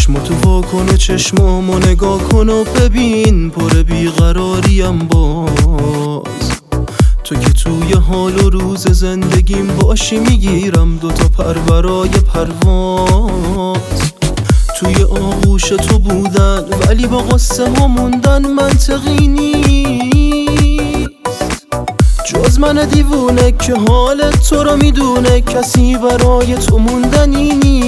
چشماتو وا کن و چشمامو نگاه کن و ببین پر بیقراریم باز. تو که توی حال و روز زندگیم باشی میگیرم دوتا پر برای پرواز. توی آغوش تو بودن ولی با قصه ها موندن منطقی نیست. جز من دیوونه که حال تو رو میدونه کسی برای تو موندنی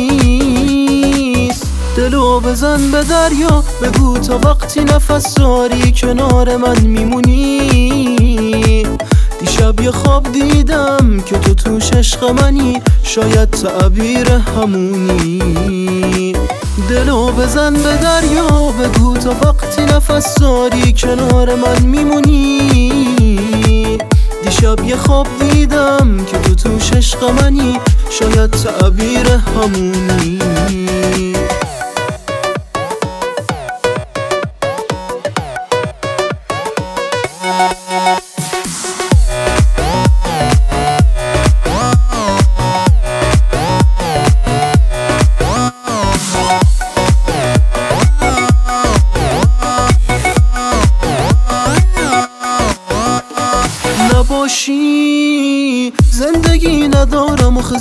نیست. دلو بزن به دریا بگو تا وقتی نفس داری کنار من میمونی. دیشب یه خواب دیدم که تو توش عشق منی، شاید تعبیر همونی. دلو بزن به دریا بگو تا وقتی نفس داری کنار من میمونی. دیشب یه خواب دیدم که تو توش عشق منی، شاید تعبیر همونی. نباشی زندگی ندارم آخه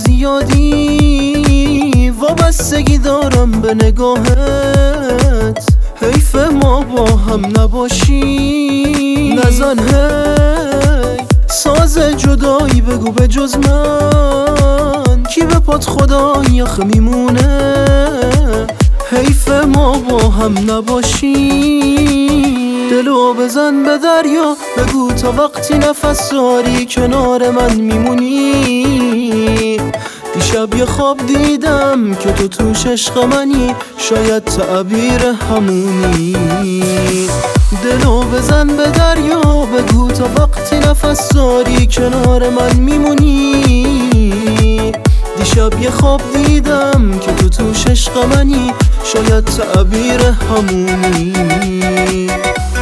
زیادی وابستگی دارم به نگاهت. حیف ما با هم نباشی. نزن هی ساز جدایی بگو به جز من کی به پات خدایی آخه میمونه. حیف ما با هم نباشی. دلو بزن به دریا بگو تا وقتی نفس داری کنار من میمونی. دیشب یه خواب دیدم که تو توش عشق منی، شاید تعبیر همونی. دلو بزن به دریا بگو تا وقتی نفس داری کنار من میمونی. دیشب یه خواب دیدم که تو توش عشق منی، شاید تعبیر همونی.